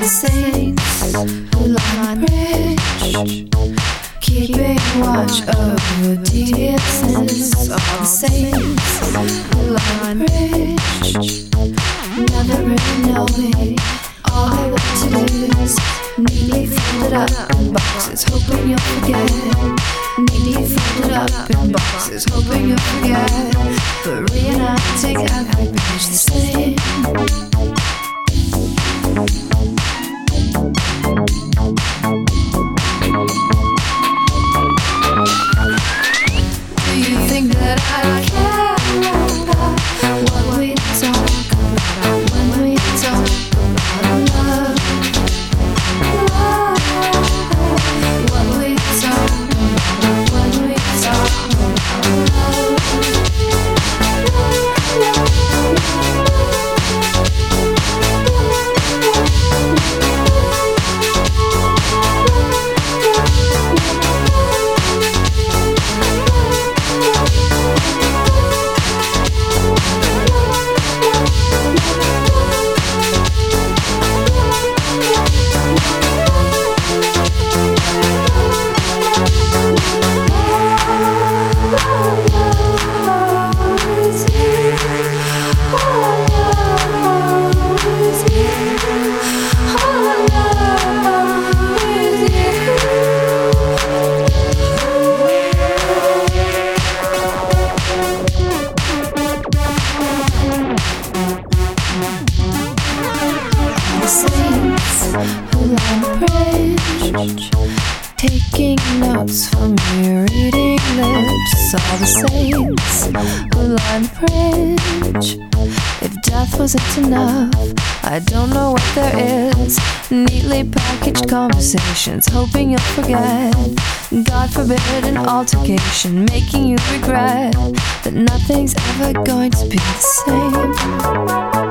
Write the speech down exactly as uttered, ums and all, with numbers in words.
saints who line bridge, keeping watch over dear sins. All the saints who line bridge, never really knowing. All they want to do is neatly fold it up in boxes, hoping you'll forget. Neatly fold it up in boxes, hoping you'll forget. But reenacting every page the same. Do you think that I care about what we talk about when we talk about love? Love, what we talk about when we talk about love. Taking notes from your reading lips. All the saints who line the bridge. If death wasn't enough, I don't know what there is. Neatly packaged conversations, hoping you'll forget. God forbid an altercation, making you regret that nothing's ever going to be the same.